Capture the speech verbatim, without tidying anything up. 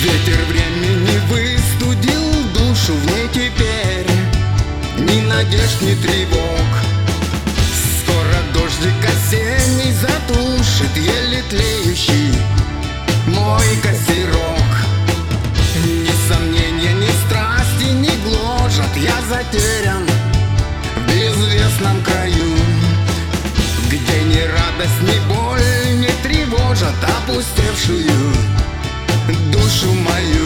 Ветер времени выстудил душу, в ней теперь ни надежд, ни тревог. Скоро дождик осенний затушит еле тлеющий мой костерок. Ни сомнения, ни страсти не гложат, я затерян в безвестном краю, где ни радость, ни боль не тревожат опустевшую душу мою.